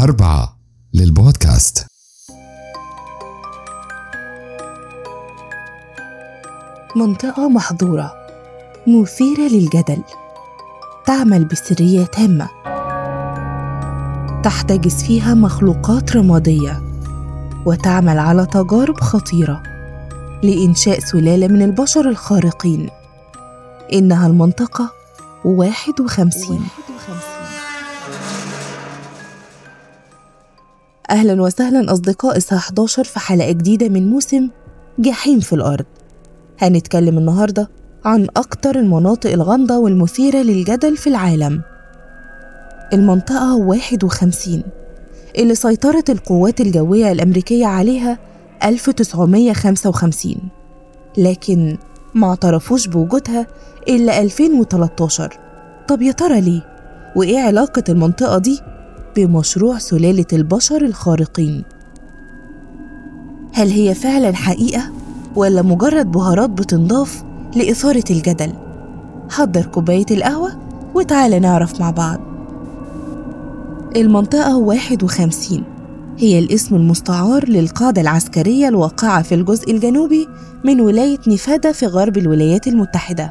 4 للبودكاست. منطقة محظورة مثيرة للجدل، تعمل بسرية تامة، تحتجز فيها مخلوقات رمادية، وتعمل على تجارب خطيرة لإنشاء سلالة من البشر الخارقين. إنها المنطقة 51. أهلاً وسهلاً أصدقاء الساعة 11 في حلقة جديدة من موسم جحيم في الأرض. هنتكلم النهاردة عن أكتر المناطق الغامضة والمثيرة للجدل في العالم. المنطقة 51 اللي سيطرت القوات الجوية الأمريكية عليها 1955، لكن ما اعترفوش بوجودها إلا 2013. طب يا ترى ليه؟ وإيه علاقة المنطقة دي بمشروع سلالة البشر الخارقين؟ هل هي فعلا حقيقة ولا مجرد بهارات بتنضاف لإثارة الجدل؟ حضر كوباية القهوة وتعالى نعرف مع بعض. المنطقة 51 هي الاسم المستعار للقاعدة العسكرية الواقعة في الجزء الجنوبي من ولاية نيفادا في غرب الولايات المتحدة.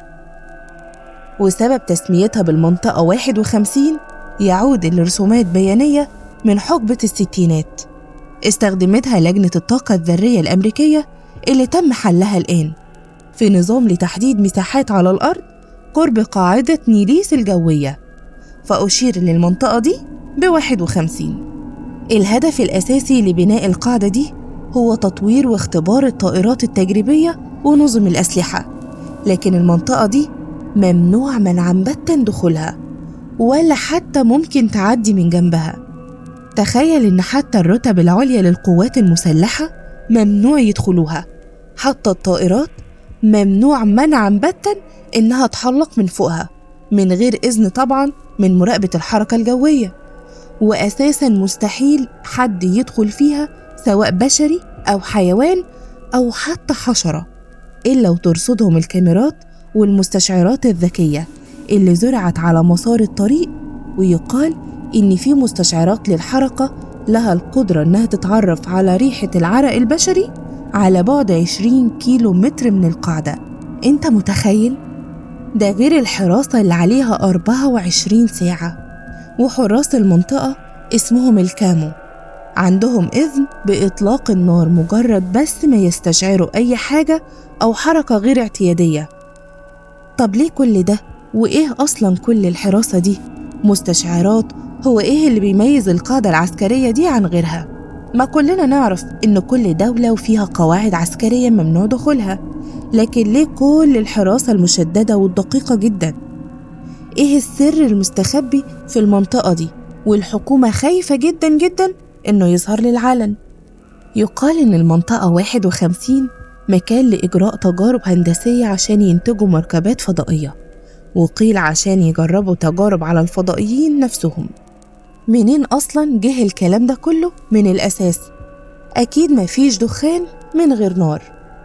وسبب تسميتها بالمنطقة 51 يعود لرسومات بيانية من حقبة الستينات استخدمتها لجنة الطاقة الذرية الأمريكية اللي تم حلها الآن في نظام لتحديد مساحات على الأرض قرب قاعدة نيليس الجوية، فأشير للمنطقة دي ب51. الهدف الأساسي لبناء القاعدة دي هو تطوير واختبار الطائرات التجريبية ونظم الأسلحة، لكن المنطقة دي ممنوع منعاً باتا دخولها ولا حتى ممكن تعدي من جنبها. تخيل إن حتى الرتب العليا للقوات المسلحة ممنوع يدخلوها، حتى الطائرات ممنوع منعاً باتا إنها تحلق من فوقها من غير إذن طبعاً من مراقبة الحركة الجوية، وأساساً مستحيل حد يدخل فيها سواء بشري أو حيوان أو حتى حشرة إلا وترصدهم الكاميرات والمستشعرات الذكية اللي زرعت على مسار الطريق. ويقال إن في مستشعرات للحركة لها القدرة إنها تتعرف على ريحة العرق البشري على بعد 20 كيلو متر من القاعدة. أنت متخيل؟ ده غير الحراسة اللي عليها 24 ساعة. وحراس المنطقة اسمهم الكامو، عندهم إذن بإطلاق النار مجرد بس ما يستشعروا أي حاجة أو حركة غير اعتيادية. طب ليه كل ده؟ وإيه أصلاً كل الحراسة دي؟ مستشعرات هو إيه اللي بيميز القاعدة العسكرية دي عن غيرها؟ ما كلنا نعرف إن كل دولة وفيها قواعد عسكرية ممنوع دخولها، لكن ليه كل الحراسة المشددة والدقيقة جداً؟ إيه السر المستخبي في المنطقة دي والحكومة خايفة جداً جداً إنه يظهر للعلن؟ يقال إن المنطقة 51 مكان لإجراء تجارب هندسية عشان ينتجوا مركبات فضائية، وقيل عشان يجربوا تجارب على الفضائيين نفسهم. منين أصلاً جه الكلام ده كله من الأساس؟ أكيد مفيش دخان من غير نار.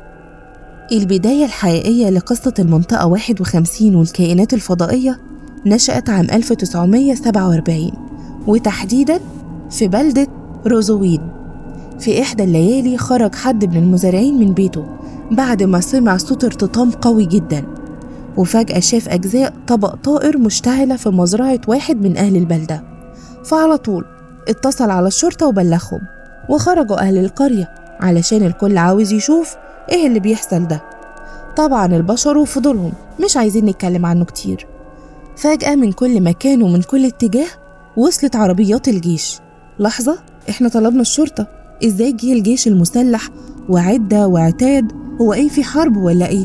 البداية الحقيقية لقصة المنطقة 51 والكائنات الفضائية نشأت عام 1947، وتحديداً في بلدة روزويل. في إحدى الليالي خرج حد من المزارعين من بيته بعد ما سمع صوت ارتطام قوي جداً، وفجأة شاف أجزاء طبق طائر مشتعلة في مزرعة واحد من أهل البلدة، فعلى طول اتصل على الشرطة وبلغهم، وخرجوا أهل القرية علشان الكل عاوز يشوف إيه اللي بيحصل ده. طبعا البشر وفضولهم مش عايزين نتكلم عنه كتير. فجأة من كل مكان ومن كل اتجاه وصلت عربيات الجيش. لحظة، احنا طلبنا الشرطة، ازاي جه الجيش المسلح وعدة وعتاد؟ هو ايه، في حرب ولا ايه؟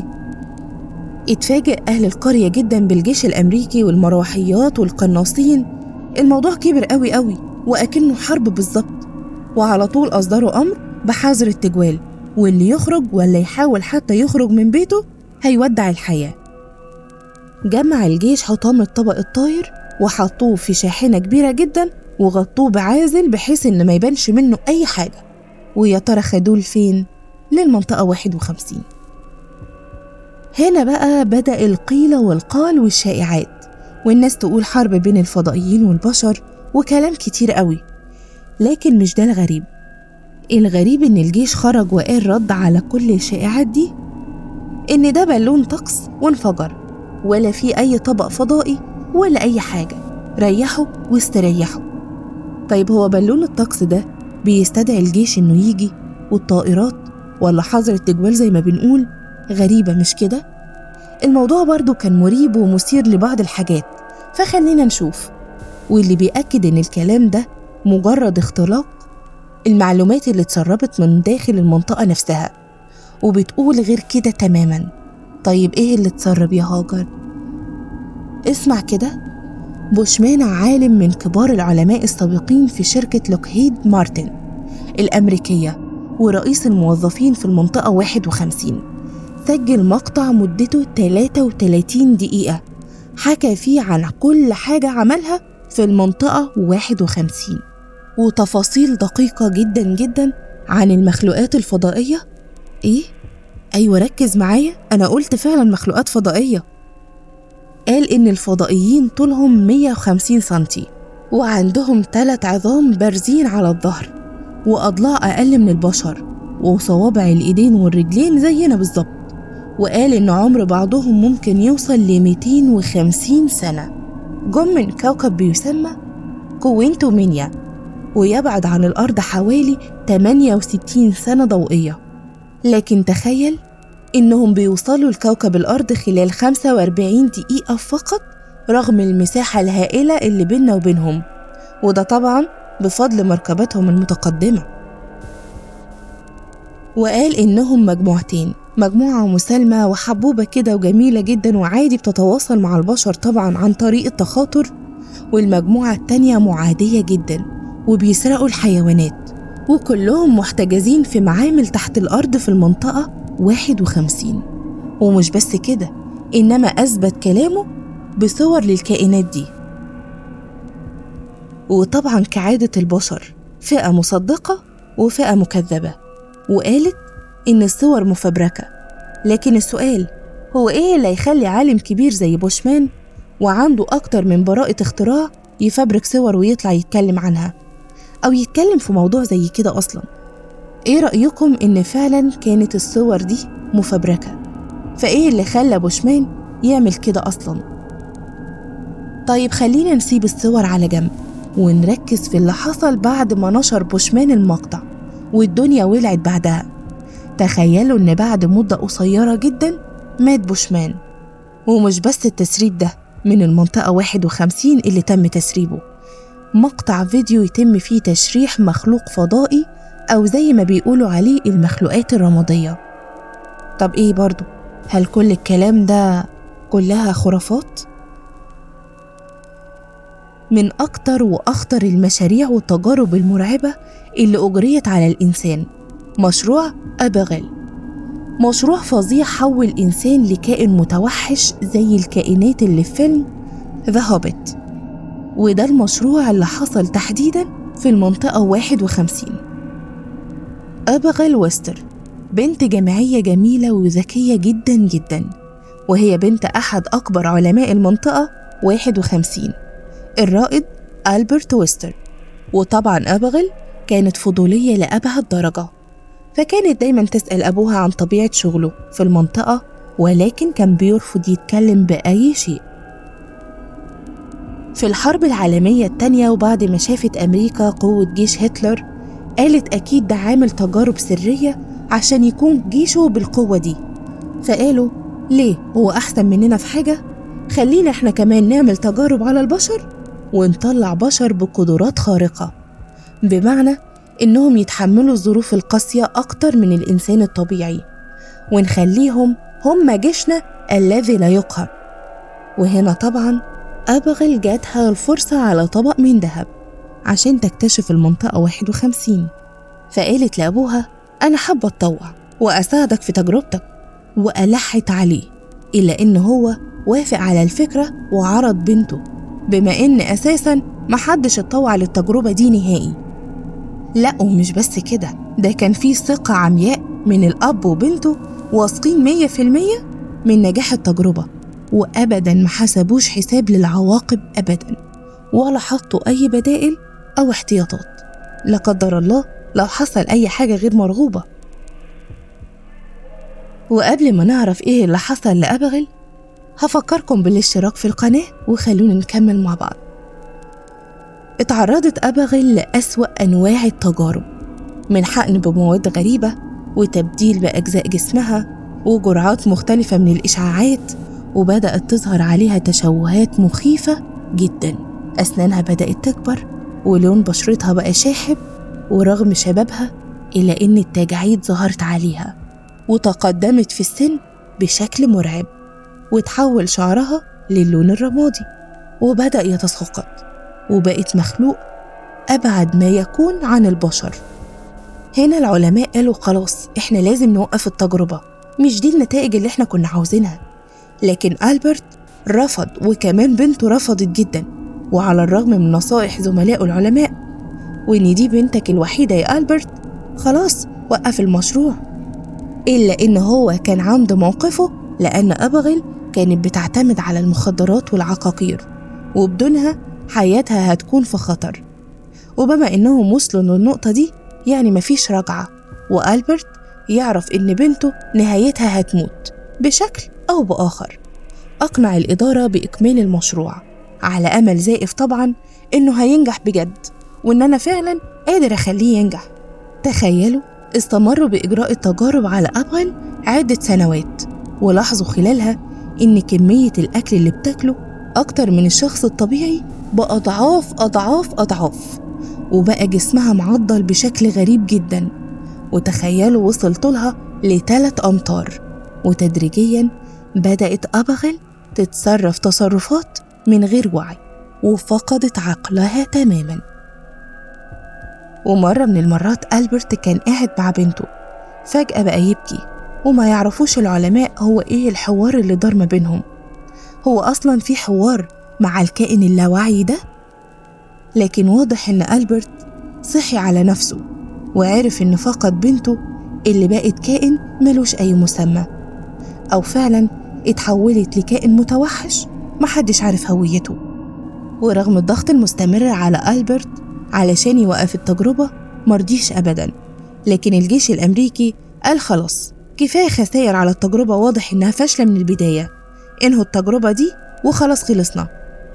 اتفاجئ أهل القرية جدا بالجيش الأمريكي والمروحيات والقناصين. الموضوع كبر قوي قوي وأكنه حرب بالظبط، وعلى طول أصدروا أمر بحظر التجوال، واللي يخرج ولا يحاول حتى يخرج من بيته هيودع الحياة. جمع الجيش حطام الطبق الطاير وحطوه في شاحنة كبيرة جدا وغطوه بعازل بحيث إن ما يبانش منه أي حاجة. ويا ترى خدوه لفين؟ للمنطقة 51. هنا بقى بدأ القيل والقال والشائعات، والناس تقول حرب بين الفضائيين والبشر وكلام كتير قوي. لكن مش ده الغريب. إن الجيش خرج وقال رد على كل الشائعات دي إن ده بالون طقس وانفجر، ولا في أي طبق فضائي ولا أي حاجة، ريحوا واستريحوا. طيب هو بالون الطقس ده بيستدعي الجيش إنه يجي والطائرات، ولا حظر التجوال زي ما بنقول؟ غريبة مش كده؟ الموضوع برضو كان مريب ومثير لبعض الحاجات، فخلينا نشوف. واللي بيأكد إن الكلام ده مجرد اختلاق المعلومات اللي اتسربت من داخل المنطقة نفسها، وبتقول غير كده تماما. طيب ايه اللي اتسرب يا هاجر؟ اسمع كده. بوشمان عالم من كبار العلماء السابقين في شركة لوكهيد مارتن الأمريكية ورئيس الموظفين في المنطقة 51، سجل مقطع مدته 33 دقيقة حكى فيه عن كل حاجة عملها في المنطقة 51 وتفاصيل دقيقة جدا جدا عن المخلوقات الفضائية. ايه؟ ايوه ركز معايا، انا قلت فعلا مخلوقات فضائية. قال ان الفضائيين طولهم 150 سنتي وعندهم 3 عظام بارزين على الظهر وأضلاع أقل من البشر وصوابع الإيدين والرجلين زينا بالظبط. وقال إن عمر بعضهم ممكن يوصل ل 250 سنة. جم من كوكب بيسمى كوينتومينيا ويبعد عن الأرض حوالي 68 سنة ضوئية. لكن تخيل إنهم بيوصلوا لكوكب الأرض خلال 45 دقيقة فقط رغم المساحة الهائلة اللي بيننا وبينهم، وده طبعاً بفضل مركباتهم المتقدمة. وقال إنهم مجموعتين، مجموعة مسالمة وحبوبة كده وجميلة جدا وعادي بتتواصل مع البشر طبعا عن طريق التخاطر، والمجموعة التانية معادية جدا وبيسرقوا الحيوانات، وكلهم محتجزين في معامل تحت الأرض في المنطقة 51. ومش بس كده، إنما أثبت كلامه بصور للكائنات دي. وطبعا كعادة البشر فئة مصدقة وفئة مكذبة، وقالت إن الصور مفبركة. لكن السؤال هو إيه اللي يخلي عالم كبير زي بوشمان وعنده أكتر من براءة اختراع يفبرك صور ويطلع يتكلم عنها أو يتكلم في موضوع زي كده أصلا؟ إيه رأيكم إن فعلا كانت الصور دي مفبركة؟ فإيه اللي خلى بوشمان يعمل كده أصلا؟ طيب خلينا نسيب الصور على جنب ونركز في اللي حصل بعد ما نشر بوشمان المقطع والدنيا ولعت بعدها. تخيلوا إن بعد مدة قصيرة جدا مات بوشمان. ومش بس التسريب ده من المنطقة 51 اللي تم تسريبه، مقطع فيديو يتم فيه تشريح مخلوق فضائي أو زي ما بيقولوا عليه المخلوقات الرمادية. طب إيه برضو؟ هل كل الكلام ده كلها خرافات؟ من أكتر وأخطر المشاريع والتجارب المرعبة اللي أجريت على الإنسان مشروع أباغيل. مشروع فظيع حول الإنسان لكائن متوحش زي الكائنات اللي في فيلم ذا هوبيت، وده المشروع اللي حصل تحديداً في المنطقة 51. أباغيل ويستر بنت جامعية جميلة وذكية جداً جداً، وهي بنت أحد أكبر علماء المنطقة 51 الرائد ألبرت ويستر. وطبعاً أباغيل كانت فضولية لأبعد درجة، فكانت دايماً تسأل أبوها عن طبيعة شغله في المنطقة، ولكن كان بيرفض يتكلم بأي شيء. في الحرب العالمية التانية وبعد ما شافت أمريكا قوة جيش هتلر، قالت أكيد ده عامل تجارب سرية عشان يكون جيشه بالقوة دي. فقالوا ليه؟ هو أحسن مننا في حاجة؟ خلينا إحنا كمان نعمل تجارب على البشر ونطلع بشر بقدرات خارقة، بمعنى إنهم يتحملوا الظروف القاسية أكتر من الإنسان الطبيعي، ونخليهم هم جيشنا الذي لا يقهر. وهنا طبعاً أباغيل جاتها الفرصة على طبق من ذهب عشان تكتشف المنطقة 51. فقالت لأبوها أنا حابة أتطوع وأساعدك في تجربتك، وألحت عليه، إلا إن هو وافق على الفكرة وعرض بنته، بما إن أساساً محدش اتطوع للتجربة دي نهائي. لا ومش بس كده، ده كان فيه ثقة عمياء من الأب وبنته واثقين 100% من نجاح التجربة، وأبداً ما حسبوش حساب للعواقب أبداً، ولا حطوا أي بدائل أو احتياطات. لا قدر الله لو حصل أي حاجة غير مرغوبة. وقبل ما نعرف إيه اللي حصل لأبيغيل هفكركم بالاشتراك في القناة وخلونا نكمل مع بعض. اتعرضت أبيغيل لأسوأ أنواع التجارب، من حقن بمواد غريبة وتبديل بأجزاء جسمها وجرعات مختلفة من الإشعاعات، وبدأت تظهر عليها تشوهات مخيفة جدا. أسنانها بدأت تكبر ولون بشرتها بقى شاحب، ورغم شبابها إلا إن التجاعيد ظهرت عليها وتقدمت في السن بشكل مرعب، وتحول شعرها للون الرمادي وبدأ يتساقط، وبقت مخلوق أبعد ما يكون عن البشر. هنا العلماء قالوا خلاص إحنا لازم نوقف التجربة، مش دي النتائج اللي إحنا كنا عاوزينها. لكن ألبرت رفض، وكمان بنته رفضت جدا، وعلى الرغم من نصائح زملائه العلماء وإن دي بنتك الوحيدة يا ألبرت، خلاص وقف المشروع، إلا إن هو كان عند موقفه، لأن أبيغيل كانت بتعتمد على المخدرات والعقاقير، وبدونها حياتها هتكون في خطر. وبما إنهم وصلوا للنقطة دي يعني مفيش رجعة، وألبرت يعرف إن بنته نهايتها هتموت بشكل أو بآخر. أقنع الإدارة بإكمال المشروع على أمل زائف طبعاً إنه هينجح بجد، وإن أنا فعلاً قادر أخليه ينجح. تخيلوا استمروا بإجراء التجارب على أبيغيل عدة سنوات، ولاحظوا خلالها إن كمية الأكل اللي بتاكله أكتر من الشخص الطبيعي بأضعاف أضعاف أضعاف، وبقى جسمها معضل بشكل غريب جدا. وتخيلوا وصل طولها ل3 أمتار. وتدريجيا بدأت أبيغيل تتصرف تصرفات من غير وعي، وفقدت عقلها تماما. ومرة من المرات ألبرت كان قاعد مع بنته، فجأة بقى يبكي، وما يعرفوش العلماء هو إيه الحوار اللي دار ما بينهم. هو أصلا في حوار مع الكائن اللاواعي ده؟ لكن واضح إن ألبرت صحي على نفسه وعرف إن فقد بنته اللي بقت كائن ملوش أي مسمى، أو فعلا اتحولت لكائن متوحش محدش عارف هويته. ورغم الضغط المستمر على ألبرت علشان يوقف التجربة مرضيش أبدا، لكن الجيش الأمريكي قال خلاص كفاية خسائر على التجربة، واضح إنها فاشلة من البداية، انهوا التجربة دي وخلاص خلصنا.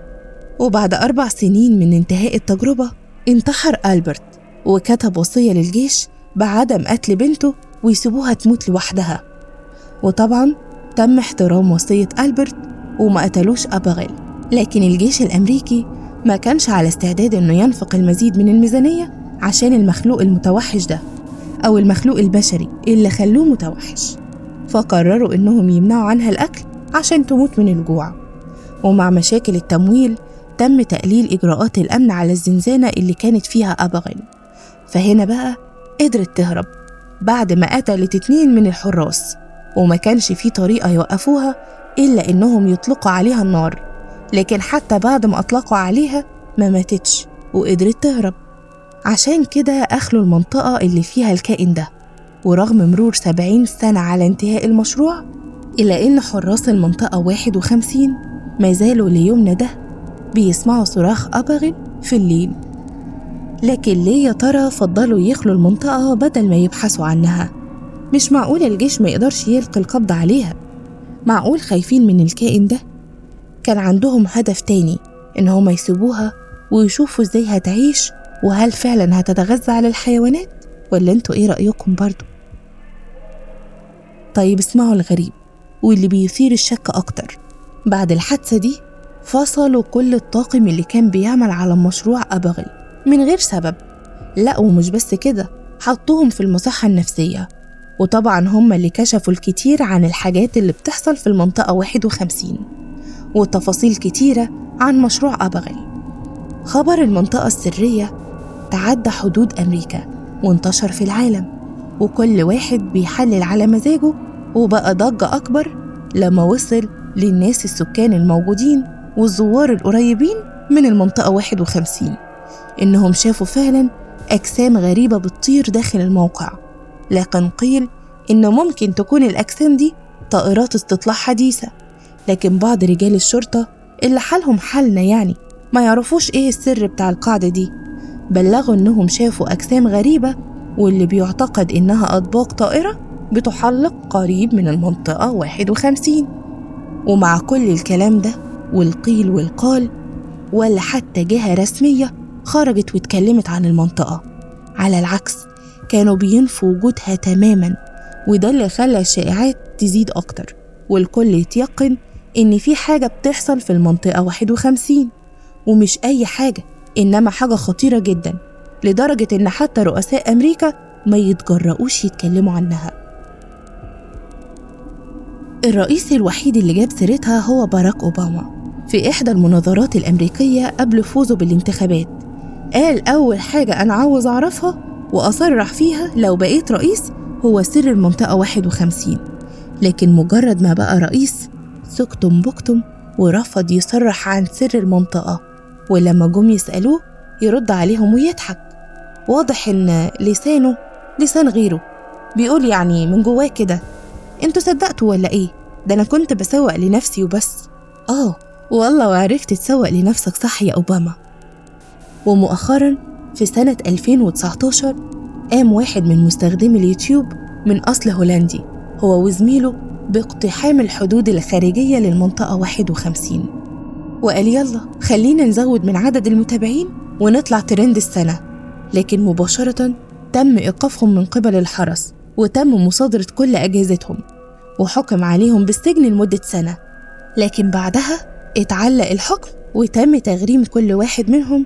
وبعد 4 سنين من انتهاء التجربة انتحر ألبرت، وكتب وصية للجيش بعدم قتل بنته ويسيبوها تموت لوحدها. وطبعا تم احترام وصية ألبرت وما قتلوش أبيغيل، لكن الجيش الأمريكي ما كانش على استعداد إنه ينفق المزيد من الميزانية عشان المخلوق المتوحش ده، أو المخلوق البشري اللي خلوه متوحش، فقرروا إنهم يمنعوا عنها الأكل عشان تموت من الجوع. ومع مشاكل التمويل تم تقليل إجراءات الأمن على الزنزانة اللي كانت فيها أبيغيل. فهنا بقى قدرت تهرب بعد ما قتلت 2 من الحراس، وما كانش في طريقة يوقفوها إلا إنهم يطلقوا عليها النار. لكن حتى بعد ما أطلقوا عليها ما ماتتش وقدرت تهرب. عشان كده أخلوا المنطقة اللي فيها الكائن ده، ورغم مرور 70 سنة على انتهاء المشروع إلا إن حراس المنطقة 51 ما زالوا ليومنا ده بيسمعوا صراخ أبيغيل في الليل. لكن ليه يا ترى فضلوا يخلوا المنطقة بدل ما يبحثوا عنها؟ مش معقول الجيش ما يقدرش يلقي القبض عليها، معقول خايفين من الكائن ده؟ كان عندهم هدف تاني، إن هما يسيبوها ويشوفوا إزاي هتعيش، وهل فعلا هتتغذى على الحيوانات، ولا انتوا إيه رأيكم برضو؟ طيب اسمعوا الغريب واللي بيثير الشك أكتر. بعد الحادثة دي فصلوا كل الطاقم اللي كان بيعمل على مشروع أبيغيل من غير سبب. لا ومش بس كده، حطوهم في المصحة النفسية. وطبعا هم اللي كشفوا الكتير عن الحاجات اللي بتحصل في المنطقة 51 وتفاصيل كتيرة عن مشروع أبيغيل. خبر المنطقة السرية تعدى حدود أمريكا وانتشر في العالم، وكل واحد بيحلل على مزاجه، وبقى ضجة أكبر لما وصل للناس السكان الموجودين والزوار القريبين من المنطقة 51 إنهم شافوا فعلا أجسام غريبة بتطير داخل الموقع. لكن قيل إن ممكن تكون الأجسام دي طائرات استطلاع حديثة، لكن بعض رجال الشرطة اللي حالهم حالنا يعني ما يعرفوش إيه السر بتاع القاعدة دي، بلغوا إنهم شافوا أجسام غريبة واللي بيعتقد إنها أطباق طائرة بتحلق قريب من المنطقة 51. ومع كل الكلام ده والقيل والقال، ولا حتى جهة رسمية خرجت واتكلمت عن المنطقة. على العكس، كانوا بينفوا وجودها تماماً، وده اللي خلى الشائعات تزيد أكتر، والكل يتيقن إن في حاجة بتحصل في المنطقة 51، ومش أي حاجة، إنما حاجة خطيرة جداً، لدرجة إن حتى رؤساء أمريكا ما يتجرؤوش يتكلموا عنها. الرئيس الوحيد اللي جاب سيرتها هو باراك أوباما في إحدى المناظرات الأمريكية قبل فوزه بالانتخابات. قال أول حاجة أنا عاوز أعرفها وأصرح فيها لو بقيت رئيس هو سر المنطقة 51. لكن مجرد ما بقى رئيس سكتم بكتم ورفض يصرح عن سر المنطقة، ولما جم يسألوه يرد عليهم ويضحك. واضح إن لسانه لسان غيره، بيقول يعني من جواه كده انتوا صدقتوا ولا ايه؟ ده انا كنت بسوق لنفسي وبس. والله وعرفت تسوق لنفسك صح يا أوباما. ومؤخرا في سنة 2019 قام واحد من مستخدمي اليوتيوب من أصل هولندي هو وزميله باقتحام الحدود الخارجية للمنطقة 51، وقال يلا خلينا نزود من عدد المتابعين ونطلع ترند السنة. لكن مباشرة تم إيقافهم من قبل الحرس، وتم مصادرة كل أجهزتهم، وحكم عليهم بالسجن لمدة سنة. لكن بعدها اتعلق الحكم وتم تغريم كل واحد منهم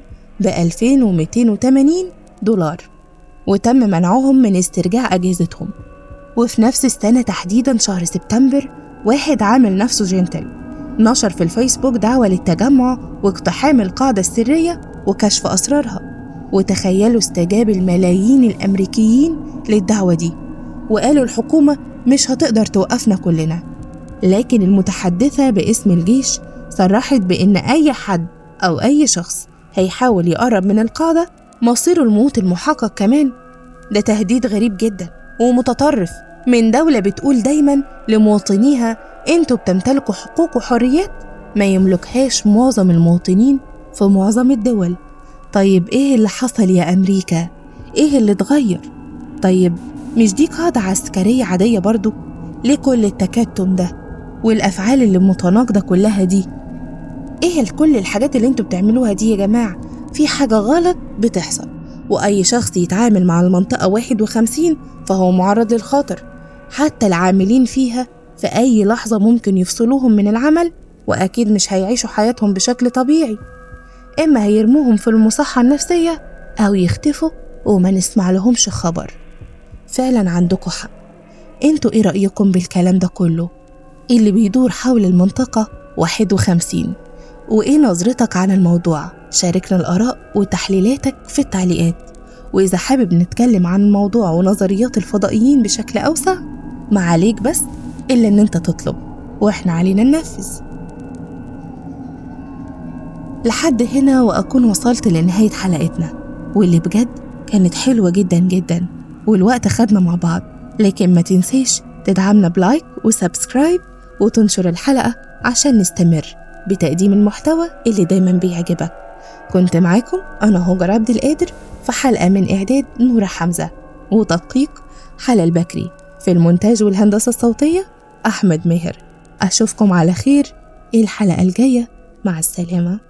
$2280، وتم منعهم من استرجاع أجهزتهم. وفي نفس السنة تحديداً شهر سبتمبر، واحد عامل نفسه جنتل نشر في الفيسبوك دعوة للتجمع واقتحام القاعدة السرية وكشف أسرارها. وتخيلوا استجاب الملايين الأمريكيين للدعوة دي، وقالوا الحكومة مش هتقدر توقفنا كلنا. لكن المتحدثة باسم الجيش صرحت بإن أي حد أو أي شخص هيحاول يقرب من القاعدة مصيره الموت المحقق كمان. ده تهديد غريب جدا ومتطرف من دولة بتقول دايما لمواطنيها انتوا بتمتلكوا حقوق وحريات ما يملكهاش معظم المواطنين في معظم الدول. طيب ايه اللي حصل يا أمريكا؟ ايه اللي اتغير؟ طيب مش دي قاعدة عسكرية عادية برضو؟ ليه كل التكتم ده والأفعال اللي متناقضة كلها دي؟ ايه كل الحاجات اللي انتوا بتعملوها دي يا جماعة؟ في حاجة غلط بتحصل، وأي شخص يتعامل مع المنطقة 51 فهو معرض للخطر. حتى العاملين فيها في أي لحظة ممكن يفصلوهم من العمل، وأكيد مش هيعيشوا حياتهم بشكل طبيعي. إما هيرموهم في المصحة النفسية أو يختفوا وما نسمع لهمش خبر. فعلا عندكم حق. انتوا ايه رأيكم بالكلام ده كله اللي بيدور حول المنطقة 51؟ وايه نظرتك عن الموضوع؟ شاركنا الآراء وتحليلاتك في التعليقات. وإذا حابب نتكلم عن الموضوع ونظريات الفضائيين بشكل أوسع، ما عليك بس إلا إن انت تطلب وإحنا علينا ننفذ. لحد هنا وأكون وصلت لنهاية حلقتنا، واللي بجد كانت حلوة جدا جدا، والوقت خدنا مع بعض. لكن ما تنسيش تدعمنا بلايك وسبسكرايب وتنشر الحلقة عشان نستمر بتقديم المحتوى اللي دايما بيعجبك. كنت معاكم أنا هاجر عبد القادر في حلقة من إعداد نورة حمزة وتدقيق حلا البكري، في المونتاج والهندسة الصوتية أحمد ماهر. أشوفكم على خير الحلقة الجاية، مع السلامة.